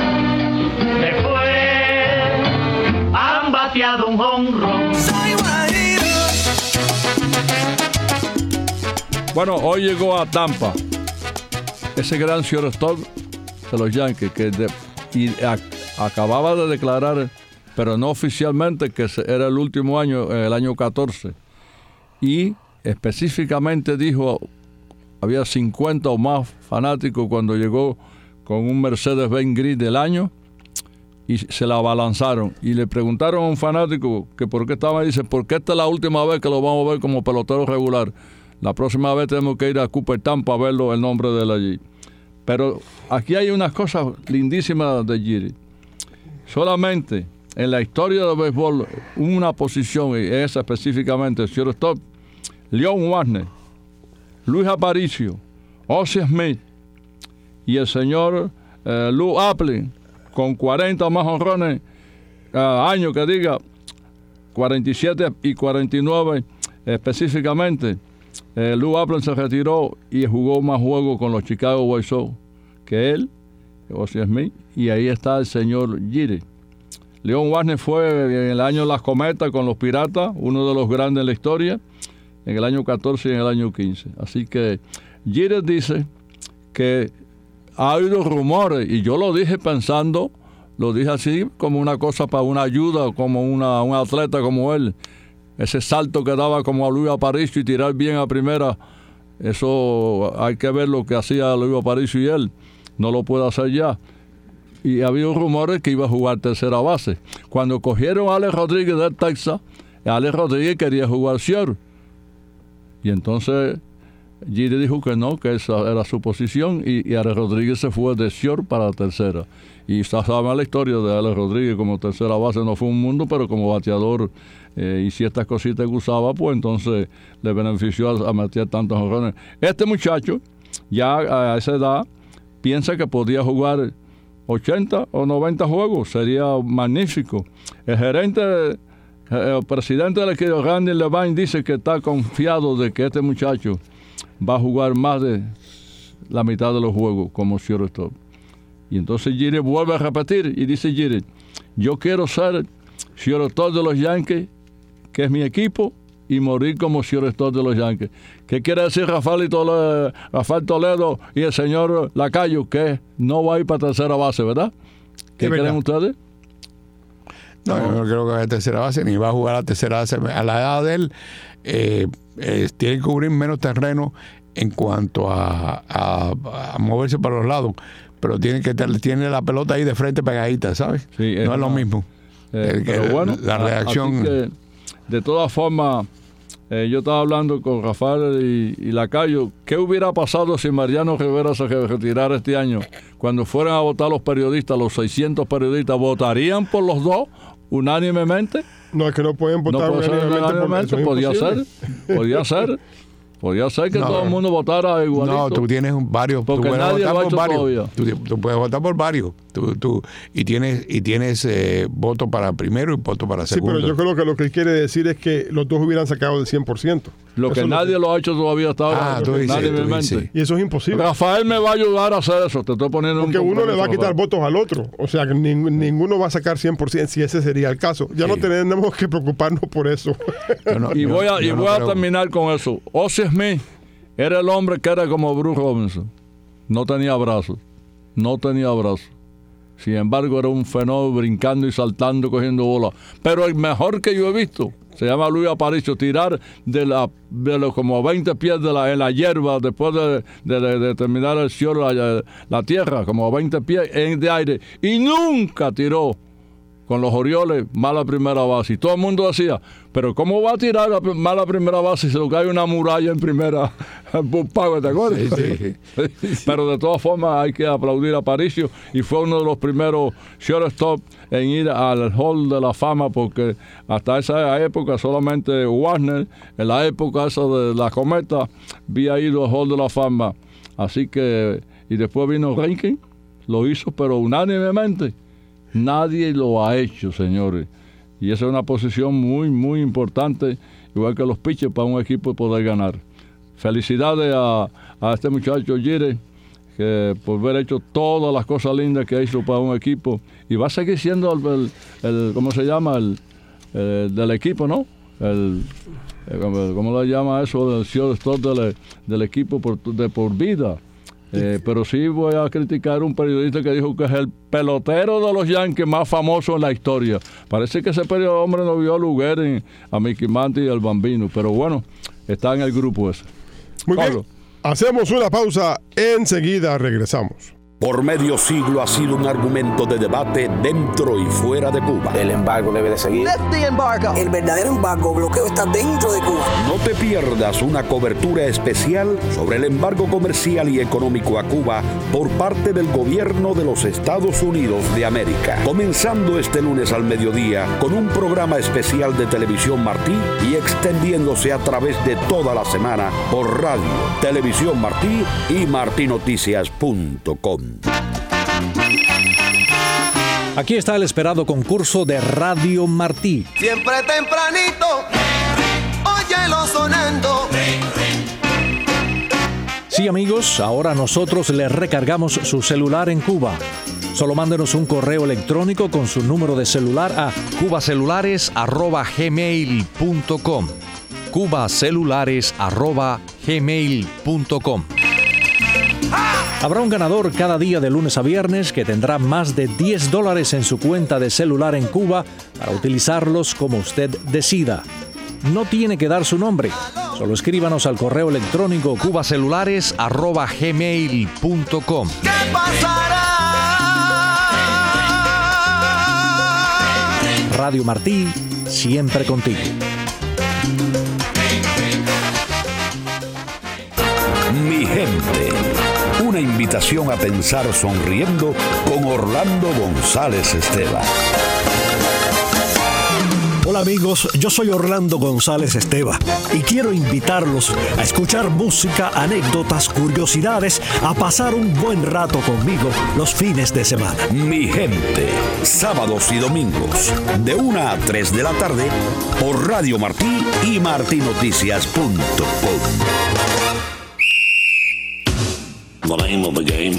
después han bateado un jonrón. Soy Guajiro. Bueno, hoy llegó a Tampa ese gran shortstop de los Yankees que de, y a, acababa de declarar, pero no oficialmente, que era el último año, el año catorce. Y específicamente dijo, había cincuenta o más fanáticos cuando llegó con un Mercedes-Benz gris del año, y se la abalanzaron. Y le preguntaron a un fanático que por qué estaba ahí. Dice, porque esta es la última vez que lo vamos a ver como pelotero regular. La próxima vez tenemos que ir a Cooperstown para verlo, el nombre de él allí. Pero aquí hay unas cosas lindísimas de Giri. Solamente en la historia del béisbol, una posición, y esa específicamente, el shortstop, Leon Warner, Luis Aparicio, Ozzie Smith y el señor eh, Lou Appling, con cuarenta más honrones, uh, años que diga, cuarenta y siete y cuarenta y nueve específicamente. Eh, Lou Appling se retiró y jugó más juegos con los Chicago White Sox que él, Ozzie Smith, y ahí está el señor Giri. Leon Warner fue en el año Las Cometas con los Piratas, uno de los grandes en la historia, en el año catorce y en el año quince. Así que Giri dice que ha habido rumores, y yo lo dije pensando, lo dije así como una cosa para una ayuda, como una, un atleta como él. Ese salto que daba como a Luis Aparicio y tirar bien a primera, eso hay que ver lo que hacía Luis Aparicio y él. No lo puede hacer ya. Y había rumores que iba a jugar tercera base. Cuando cogieron a Alex Rodríguez de Texas, Alex Rodríguez quería jugar short. Y entonces Giri dijo que no, que esa era su posición, y, y Alex Rodríguez se fue de short para tercera. Y sabe la historia de Alex Rodríguez como tercera base, no fue un mundo, pero como bateador eh, y ciertas cositas que usaba, pues entonces le benefició a, a meter tantos jonrones. Este muchacho, ya a esa edad, piensa que podía jugar ochenta o noventa juegos, sería magnífico. El gerente, el presidente del equipo, Randy Levine, dice que está confiado de que este muchacho va a jugar más de la mitad de los juegos como shortstop. Y entonces Giri vuelve a repetir y dice Giri, yo quiero ser shortstop de los Yankees, que es mi equipo, y morir como shortstop de los Yankees. ¿Qué quiere decir Rafael Toledo, Rafael Toledo y el señor Lacayo? Que no va a ir para tercera base, ¿verdad? ¿Qué creen ustedes? No, yo no creo que vaya a tercera base, ni va a jugar a tercera base. A la edad de él, eh, eh, tiene que cubrir menos terreno en cuanto a, a, a moverse para los lados, pero tiene que tiene la pelota ahí de frente pegadita, ¿sabes? Sí, no es lo mismo. Eh, el, pero el, bueno, la reacción. Que, de todas formas, eh, yo estaba hablando con Rafael y, y Lacayo, ¿qué hubiera pasado si Mariano Rivera se retirara este año? Cuando fueran a votar los periodistas, los seiscientos periodistas, ¿votarían por los dos unánimemente? No, es que no pueden votar no puede unánimemente. Ser unánimemente por, podía ser, podía ser. Podría ser que no, todo el mundo votara igualito. No, tú tienes varios. Porque tú nadie lo ha hecho todavía. Tú, tú puedes votar por varios. Tú, tú, y tienes y tienes eh, voto para primero y voto para segundo. Sí, pero yo creo que lo que él quiere decir es que los dos hubieran sacado del cien por ciento. Lo eso que nadie lo, que... lo ha hecho todavía hasta ahora. Ah, tú dices, nadie tú me dices. mente. Y eso es imposible. Rafael me va a ayudar a hacer eso. Te estoy poniendo Porque un uno le va a quitar Rafael. votos al otro. O sea, que ning, ninguno va a sacar cien por ciento si ese sería el caso. Ya sí. No tenemos que preocuparnos por eso. No, y yo, voy a, y no voy a creo. terminar con eso. Ozzie Smith era el hombre que era como Bruce Robinson. No tenía brazos. No tenía brazos. Sin embargo, era un fenómeno brincando y saltando, cogiendo bola. Pero el mejor que yo he visto se llama Luis Aparicio, tirar de la de los como veinte pies de la, en la hierba después de, de, de, de terminar el cielo, la, la tierra, como veinte pies en, de aire. Y nunca tiró con los Orioles mala primera base. Y todo el mundo decía, pero ¿cómo va a tirar la mala primera base si lo que hay una muralla en primera? Pago, ¿te acuerdas? Sí, sí. Pero de todas formas hay que aplaudir a Aparicio, y fue uno de los primeros shortstop en ir al Hall de la Fama, porque hasta esa época solamente Warner, en la época esa de la Cometa, había ido al Hall de la Fama. Así que, y después vino Rankin, lo hizo, pero unánimemente. Nadie lo ha hecho, señores. Y esa es una posición muy, muy importante, igual que los pitchers, para un equipo poder ganar. Felicidades a, a este muchacho Giri, que por haber hecho todas las cosas lindas que hizo para un equipo. Y va a seguir siendo el, el, el ¿cómo se llama? El, el del equipo, ¿no? El, el ¿cómo le llama eso? El shortstop del, del equipo por, de por vida. Eh, pero sí voy a criticar a un periodista que dijo que es el pelotero de los Yankees más famoso en la historia. Parece que ese hombre no vio a Luguer, a Mickey Mantle y al Bambino, pero bueno, está en el grupo ese. Muy Pablo. bien, hacemos una pausa, enseguida regresamos. Por medio siglo ha sido un argumento de debate dentro y fuera de Cuba. El embargo debe de seguir. Lift the embargo. El verdadero embargo bloqueo está dentro de Cuba. No te pierdas una cobertura especial sobre el embargo comercial y económico a Cuba por parte del gobierno de los Estados Unidos de América. Comenzando este lunes al mediodía con un programa especial de Televisión Martí y extendiéndose a través de toda la semana por radio, Televisión Martí y martí noticias punto com. Aquí está el esperado concurso de Radio Martí. Siempre tempranito, óyelo sonando. Sí, amigos, ahora nosotros les recargamos su celular en Cuba. Solo mándenos un correo electrónico con su número de celular a cubacelulares arroba gmail punto com. cubacelulares arroba gmail punto com. Habrá un ganador cada día de lunes a viernes que tendrá más de diez dólares en su cuenta de celular en Cuba para utilizarlos como usted decida. No tiene que dar su nombre. Solo escríbanos al correo electrónico cubacelulares arroba gmail punto com. ¿Qué pasará? Radio Martí, siempre contigo. Mi gente, una invitación a pensar sonriendo con Orlando González Esteva. Hola amigos, yo soy Orlando González Esteva y quiero invitarlos a escuchar música, anécdotas, curiosidades, a pasar un buen rato conmigo los fines de semana. Mi gente, sábados y domingos, de una a tres de la tarde, por Radio Martí y martí noticias punto com. The name of the game.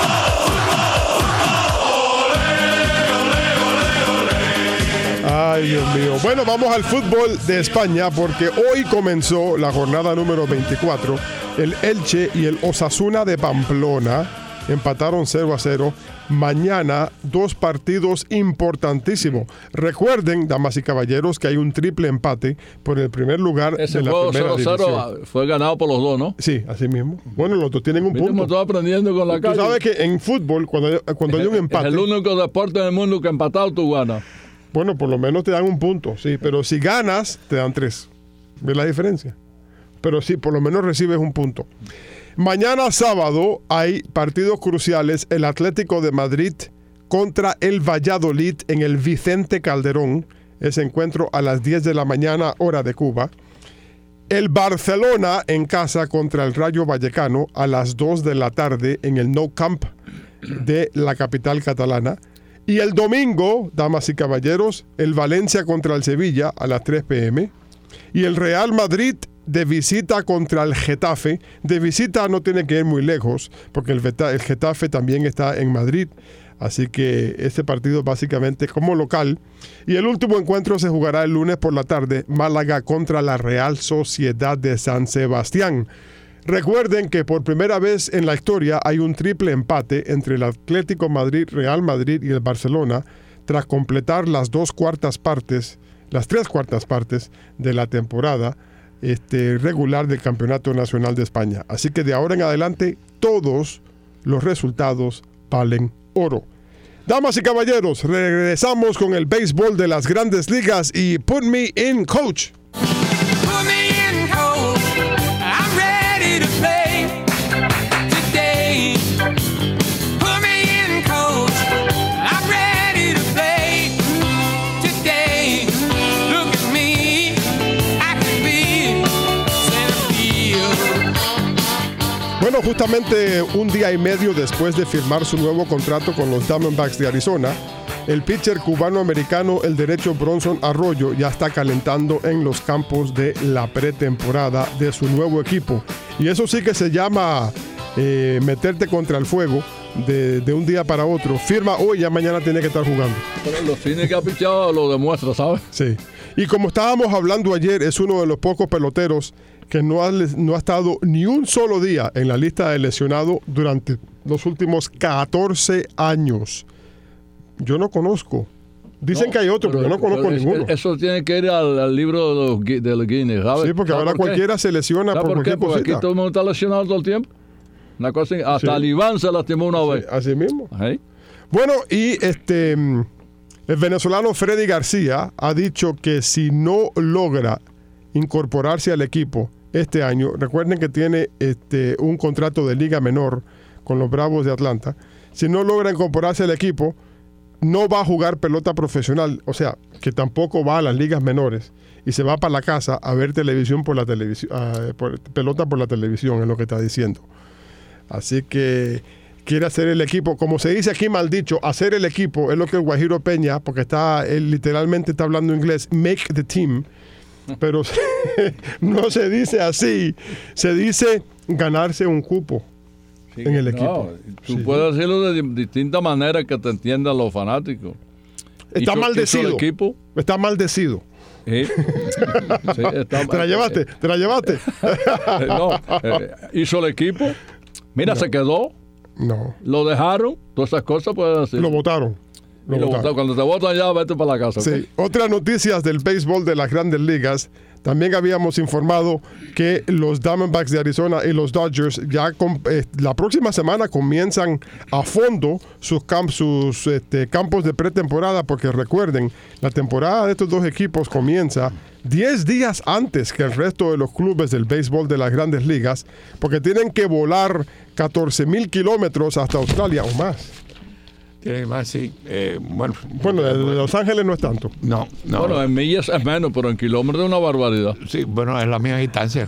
Ay, Dios mío. Bueno, vamos al fútbol de España porque hoy comenzó la jornada número veinticuatro. El Elche y el Osasuna de Pamplona empataron cero a cero. Mañana, dos partidos importantísimos. Recuerden, damas y caballeros, que hay un triple empate por el primer lugar Ese de la juego primera cero cero división. fue ganado por los dos, ¿no? Sí, así mismo. Bueno, los dos tienen un Mínimo punto. estoy aprendiendo con la Tú calle. sabes que en fútbol, cuando hay, cuando hay un empate... Es el único deporte en el mundo que empatado tú ganas. Bueno, por lo menos te dan un punto, sí. Pero si ganas, te dan tres. ¿Ves la diferencia? Pero sí, por lo menos recibes un punto. Mañana sábado hay partidos cruciales. El Atlético de Madrid contra el Valladolid en el Vicente Calderón. Ese encuentro a las diez de la mañana, hora de Cuba. El Barcelona en casa contra el Rayo Vallecano a las dos de la tarde en el Nou Camp de la capital catalana. Y el domingo, damas y caballeros, el Valencia contra el Sevilla a las tres pe eme. Y el Real Madrid de visita contra el Getafe. De visita no tiene que ir muy lejos, porque el, el Getafe también está en Madrid. Así que este partido básicamente como local. Y el último encuentro se jugará el lunes por la tarde. Málaga contra la Real Sociedad de San Sebastián. Recuerden que por primera vez en la historia hay un triple empate entre el Atlético Madrid, Real Madrid y el Barcelona tras completar las dos cuartas partes, las tres cuartas partes de la temporada este, regular del Campeonato Nacional de España. Así que de ahora en adelante todos los resultados valen oro. Damas y caballeros, regresamos con el béisbol de las Grandes Ligas y Put Me In, Coach. Put me in, coach. I'm ready to play today. Put me in, coach. I'm ready to play today. Look at me, I can be center field. Bueno, justamente un día y medio después de firmar su nuevo contrato con los Diamondbacks de Arizona, el pitcher cubano-americano, el derecho Bronson Arroyo, ya está calentando en los campos de la pretemporada de su nuevo equipo. Y eso sí que se llama eh, meterte contra el fuego de, de un día para otro. Firma hoy, ya mañana tiene que estar jugando. Pero los cines que ha pichado lo demuestra, ¿sabes? Sí. Y como estábamos hablando ayer, es uno de los pocos peloteros que no ha, no ha estado ni un solo día en la lista de lesionados durante los últimos catorce años. Yo no conozco. Dicen No, que hay otro, pero yo no conozco es- ninguno. Eso tiene que ir al, al libro de los, Gui- de los Guinness, ¿sabes? Sí, porque ¿Sabes ahora por qué? cualquiera se lesiona ¿Sabes por por qué? cualquier Porque aquí cosita. todo el mundo está lesionado todo el tiempo. Una cosa, hasta Sí. el Iván se lastimó una Sí, vez. así mismo. ¿Eh? Bueno, y este mm, el venezolano Freddy García ha dicho que si no logra incorporarse al equipo este año, recuerden que tiene este un contrato de liga menor con los Bravos de Atlanta, si no logra incorporarse al equipo, no va a jugar pelota profesional, o sea, que tampoco va a las ligas menores y se va para la casa a ver televisión por la televisión, por, pelota por la televisión, es lo que está diciendo. Así que quiere hacer el equipo, como se dice aquí mal dicho, hacer el equipo es lo que el Guajiro Peña, porque está él literalmente está hablando inglés, make the team, pero no se dice así, se dice ganarse un cupo Sí, en el no, equipo. Tú Sí. puedes decirlo de di- distintas maneras que te entiendan los fanáticos. Está Hizo- maldecido. hizo el equipo. Está maldecido. Sí. Sí, está- ¿Te la llevaste? ¿Te la llevaste? Eh, no, eh, hizo el equipo. Mira, No. se quedó. No. Lo dejaron. Todas esas cosas pueden decir. Lo votaron. Lo Y lo votaron. votaron. Cuando te votan ya, vete para la casa. ¿ok? Sí. Otras noticias del béisbol de las grandes ligas. También habíamos informado que los Diamondbacks de Arizona y los Dodgers ya com- eh, la próxima semana comienzan a fondo sus, camp- sus este, campos de pretemporada, porque recuerden, la temporada de estos dos equipos comienza diez días antes que el resto de los clubes del béisbol de las grandes ligas, porque tienen que volar catorce mil kilómetros hasta Australia o más. Tiene más, sí. Eh, bueno, Bueno, de, de Los Ángeles no es tanto. no, no. Bueno, en millas es menos, pero en kilómetros es una barbaridad. Sí, bueno, es la misma distancia.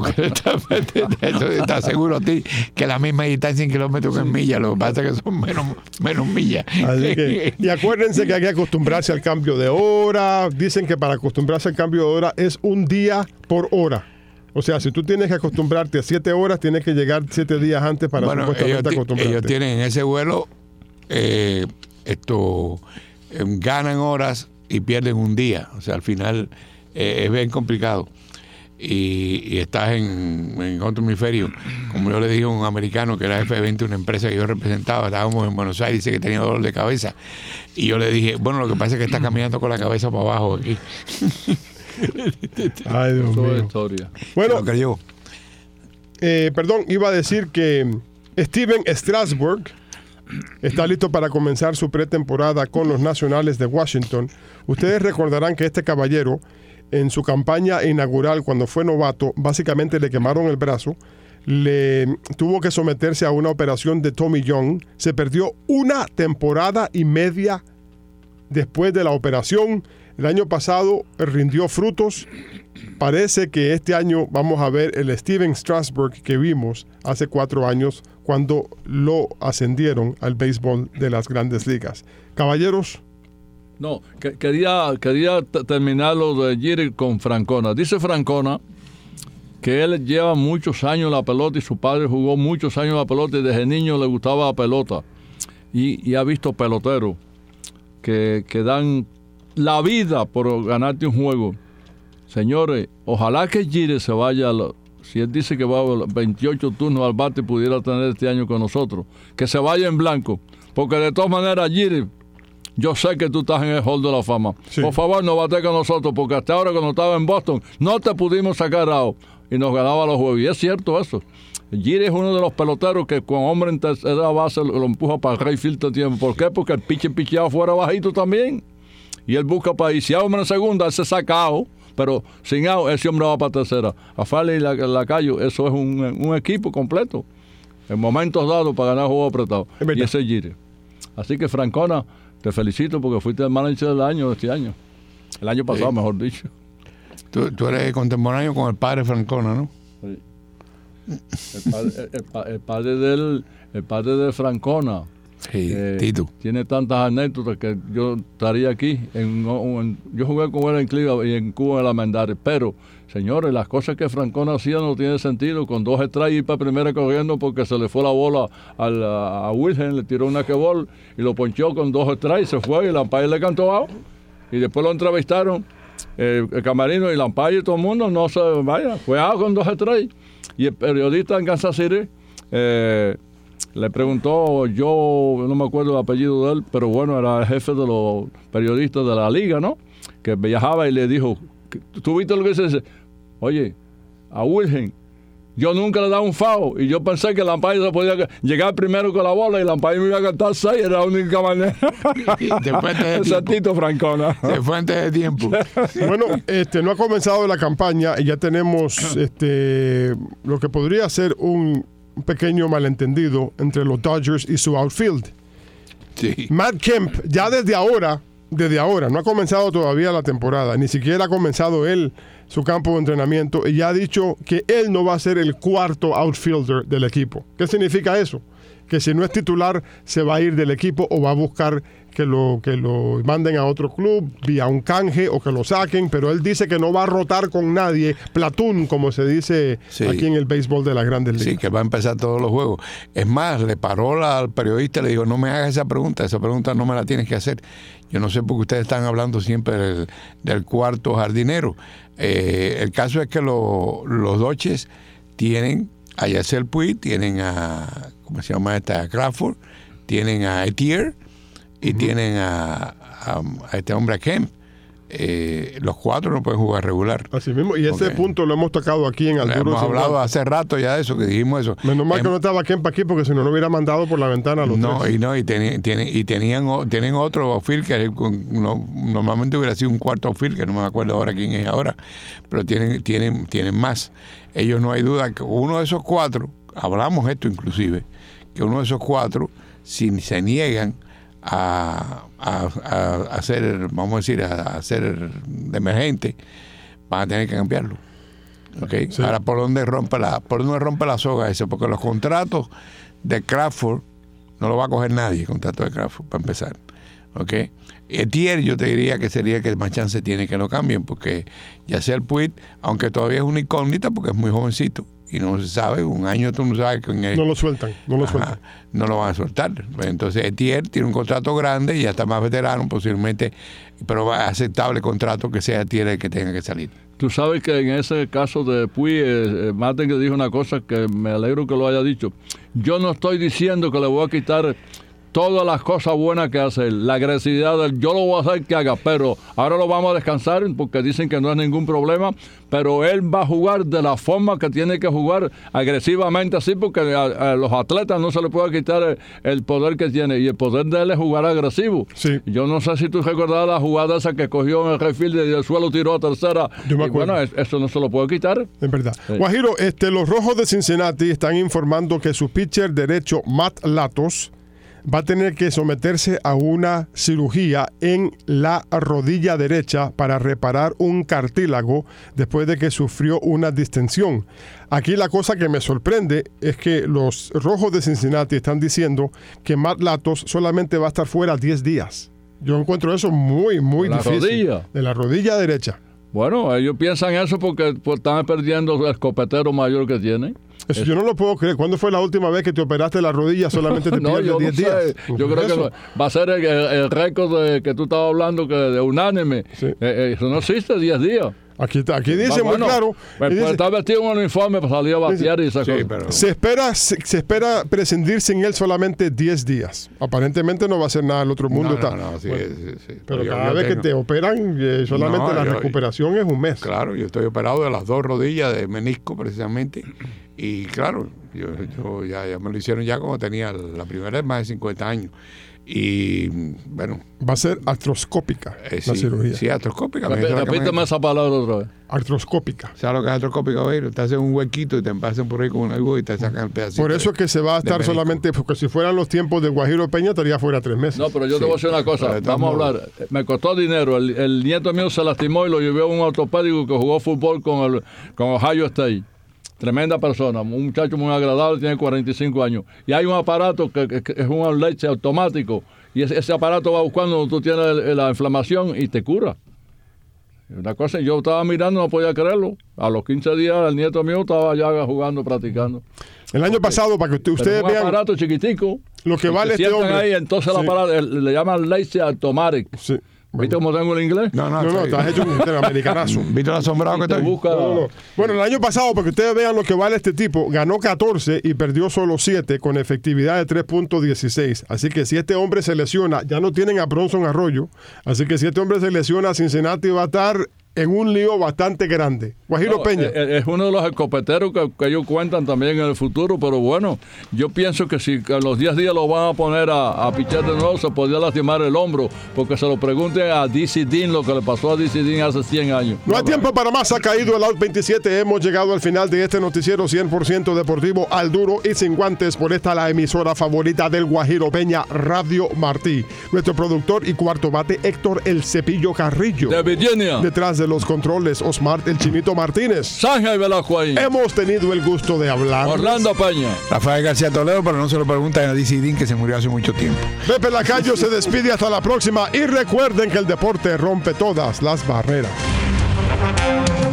Eso está seguro a ti que la misma distancia en kilómetros que en millas. Lo que pasa es que son menos, menos millas. Así que, y acuérdense que hay que acostumbrarse al cambio de hora. Dicen que para acostumbrarse al cambio de hora es un día por hora. O sea, si tú tienes que acostumbrarte a siete horas, tienes que llegar siete días antes para Bueno, ellos, supuestamente ti- acostumbrarte. ellos tienen en ese vuelo, eh, esto, eh, ganan horas y pierden un día. O sea, al final eh, es bien complicado. Y, y estás en, en otro hemisferio. Como yo le dije a un americano que era jefe de venta de una empresa que yo representaba, estábamos en Buenos Aires, dice que tenía dolor de cabeza. Y yo le dije, bueno, lo que pasa es que estás caminando con la cabeza para abajo aquí. Ay, Dios Eso es mío. historia. Bueno, Lo creyó. eh, perdón, iba a decir que Steven Strasburg está listo para comenzar su pretemporada con los Nacionales de Washington. Ustedes recordarán que este caballero, en su campaña inaugural, cuando fue novato, básicamente le quemaron el brazo, le tuvo que someterse a una operación de Tommy John, se perdió una temporada y media después de la operación. El año pasado rindió frutos. Parece que este año vamos a ver el Steven Strasburg que vimos hace cuatro años cuando lo ascendieron al béisbol de las grandes ligas. Caballeros, No, que- quería, quería t- terminar lo de Jeter con Francona. Dice Francona que él lleva muchos años la pelota y su padre jugó muchos años la pelota y desde niño le gustaba la pelota. Y, y ha visto peloteros que, que dan la vida por ganarte un juego. Señores, ojalá que Jeter se vaya, a la- si él dice que va a veintiocho turnos al bate pudiera tener este año con nosotros, que se vaya en blanco, porque de todas maneras Jeter, yo sé que tú estás en el hall de la fama. Sí. Por favor, no bate con nosotros, porque hasta ahora cuando estaba en Boston no te pudimos sacar out y nos ganaba los juegos. Y es cierto eso. Jeter es uno de los peloteros que con hombre en tercera base lo, lo empuja para el right field todo el tiempo. ¿Por qué? Porque el pitcher picheado fuera bajito también. Y él busca para ir. Si hay hombre en segunda, él se saca out, pero sin out, ese hombre va para tercera. A Farley y la, la Cayo, eso es un, un equipo completo. En momentos dados para ganar juegos apretados. Es verdad. Y ese es Jeter. Así que Francona, te felicito porque fuiste el manager del año este año. El año pasado, Sí. mejor dicho. Tú, tú eres contemporáneo con el padre Francona, ¿no? Sí. El padre, el- el pa- el padre del, el padre de Francona. Sí, eh, Tito. Tiene tantas anécdotas que yo estaría aquí. En, en- yo jugué con él en Cleveland y en Cuba en la Mendares. Pero, señores, las cosas que Francona hacía no tienen sentido. Con dos strikes ir para primera corriendo porque se le fue la bola al- a, a Wilhelm, le tiró una quebol y lo ponchó con dos strikes, se fue y el umpire le cantó out. Y después lo entrevistaron eh, el camarino y el umpire y todo el mundo no se vaya, fue out con dos strikes. Y el periodista en Kansas City eh, le preguntó, yo no me acuerdo el apellido de él, pero bueno, era el jefe de los periodistas de la liga, ¿no? Que viajaba y le dijo, ¿tú viste lo que se dice? Oye, a Wilhelm Yo nunca le daba un foul y yo pensé que el umpire se podía llegar primero con la bola y el umpire me iba a cantar seis, era la única manera. Después de Ese Tito Francona. Se fue antes de tiempo. Bueno, este, no ha comenzado la campaña y ya tenemos este, lo que podría ser un pequeño malentendido entre los Dodgers y su outfield. Sí. Matt Kemp, ya desde ahora, desde ahora, no ha comenzado todavía la temporada, ni siquiera ha comenzado él su campo de entrenamiento y ya ha dicho que él no va a ser el cuarto outfielder del equipo. ¿Qué significa eso? Que si no es titular se va a ir del equipo o va a buscar que lo, que lo manden a otro club vía un canje o que lo saquen, pero él dice que no va a rotar con nadie, platoon, como se dice sí. aquí en el béisbol de las Grandes Ligas. Sí, que va a empezar todos los juegos. Es más, le paró la, al periodista y le dijo, no me hagas esa pregunta, esa pregunta no me la tienes que hacer. Yo no sé por qué ustedes están hablando siempre del, del cuarto jardinero. Eh, el caso es que lo, los Dodgers tienen a Yasiel Puig, tienen a, ¿cómo se llama esta? A Crawford, tienen a Etienne y uh-huh. tienen a, a, a este hombre a Kemp. Eh, los cuatro no pueden jugar regular. Así mismo, y ese okay. punto lo hemos tocado aquí en Alduro. Hemos hablado hace rato ya de eso, que dijimos eso. Menos mal em, que no estaba Kemp aquí, porque si no, no hubiera mandado por la ventana a los no, tres. Y no, y, ten, tienen, y tenían, tienen otro outfield que no, normalmente hubiera sido un cuarto outfield, que no me acuerdo ahora quién es ahora, pero tienen, tienen, tienen más. Ellos no hay duda que uno de esos cuatro, hablamos esto inclusive, que uno de esos cuatro, si se niegan A, a, a hacer, vamos a decir, a hacer de emergente, van a tener que cambiarlo. ¿Okay? Sí. Ahora, ¿por dónde rompe la, por dónde rompe la soga eso? Porque los contratos de Crawford no lo va a coger nadie, el contrato de Crawford, para empezar. ¿Okay? Etienne, yo te diría que sería que más chance tiene que lo cambien, porque Yasiel Puig, aunque todavía es una incógnita, porque es muy jovencito, y no se sabe, un año tú no sabes quién es. No lo sueltan, no lo Ajá, sueltan. No lo van a soltar. Entonces Etienne tiene un contrato grande y ya está más veterano posiblemente, pero va a aceptable contrato que sea Etienne el que tenga que salir. Tú sabes que en ese caso de Puig, eh, Martin que dijo una cosa que me alegro que lo haya dicho. Yo no estoy diciendo que le voy a quitar todas las cosas buenas que hace él, la agresividad del yo lo voy a hacer que haga, pero ahora lo vamos a descansar porque dicen que no es ningún problema, pero él va a jugar de la forma que tiene que jugar, agresivamente así, porque a, a los atletas no se le puede quitar el, el poder que tiene, y el poder de él es jugar agresivo. Sí. Yo no sé si tú recordabas la jugada esa que cogió en el refield y del suelo tiró a tercera. Yo me y bueno, eso no se lo puede quitar. Es verdad. Sí. Guajiro, este, los Rojos de Cincinnati están informando que su pitcher derecho, Matt Latos, va a tener que someterse a una cirugía en la rodilla derecha para reparar un cartílago después de que sufrió una distensión. Aquí la cosa que me sorprende es que los Rojos de Cincinnati están diciendo que Matt Latos solamente va a estar fuera diez días. Yo encuentro eso muy, muy ¿De difícil. La rodilla? De la rodilla derecha. Bueno, ellos piensan eso porque pues, están perdiendo el escopetero mayor que tienen. Eso es. Yo no lo puedo creer. ¿Cuándo fue la última vez que te operaste la rodilla? Solamente te no, pierdes diez no días. Yo creo eso. que va a ser el, el, el récord de, que tú estabas hablando, que de unánime. Sí. Eh, eh, eso no existe diez días. Aquí, aquí dice bueno, muy claro. Pues, dice, pues, está vestido en un uniforme para salir a batear y esa sí, cosa. Pero... Se espera, se, se espera prescindir sin él solamente diez días. Aparentemente no va a hacer nada del otro mundo. No, está, no, no, sí, bueno, sí, sí. Pero yo, cada yo vez tengo... que te operan, eh, solamente no, la yo, recuperación es un mes. Claro, yo estoy operado de las dos rodillas de menisco precisamente. Y claro, yo, yo ya, ya me lo hicieron ya cuando tenía la primera vez más de cincuenta años. Y bueno. Va a ser artroscópica eh, la sí, cirugía. Sí, artroscópica. Repíteme esa palabra otra vez. Artroscópica. ¿Sabes lo que es artroscópica? Oye, te hacen un huequito y te pasan por ahí con algo y te sacan el pedacito. Por eso es que se va a estar solamente, porque si fueran los tiempos de Guajiro Peña estaría fuera tres meses. No, pero yo sí. te voy a decir una cosa. Vamos a hablar. Me costó dinero. El, el nieto mío se lastimó y lo llevé a un ortopédico que jugó fútbol con, el, con Ohio State. Tremenda persona, un muchacho muy agradable, tiene cuarenta y cinco años. Y hay un aparato que, que, que es un leche automático. Y ese, ese aparato va buscando, tú tienes el, la inflamación y te cura. Una cosa, yo estaba mirando, no podía creerlo. A los quince días el nieto mío estaba ya jugando, practicando. El año okay. pasado, para que usted, ustedes un vean... un aparato chiquitico. Lo que vale este hombre. Ahí, entonces sí. el aparato, el, le llaman leche automático. Sí. ¿Viste cómo tengo el inglés? No, no, no, no estás hecho un americanazo. ¿Viste lo asombrado que te busca? No, no. Bueno, el año pasado, para que ustedes vean lo que vale este tipo, ganó catorce y perdió solo siete con efectividad de tres punto dieciséis. Así que si este hombre se lesiona, ya no tienen a Bronson Arroyo. Así que si este hombre se lesiona, Cincinnati va a estar en un lío bastante grande. Guajiro no, Peña. Es, es uno de los escopeteros que, que ellos cuentan también en el futuro, pero bueno, yo pienso que si a los diez días lo van a poner a, a pichar de nuevo, se podría lastimar el hombro, porque se lo pregunten a D C Dean lo que le pasó a D C Dean hace cien años. No hay no, tiempo para más, ha caído el out veintisiete. Hemos llegado al final de este noticiero cien por ciento deportivo al duro y sin guantes. Por esta la emisora favorita del Guajiro Peña, Radio Martí. Nuestro productor y cuarto bate, Héctor El Cepillo Carrillo. De Virginia. Detrás de los controles, Osmar El Chinito Martínez. Sángel Velasco ahí. Hemos tenido el gusto de hablar. Orlando Peña. Rafael García Toledo, pero no se lo preguntan a D C Dean, que se murió hace mucho tiempo. Pepe Lacayo se despide hasta la próxima y recuerden que el deporte rompe todas las barreras.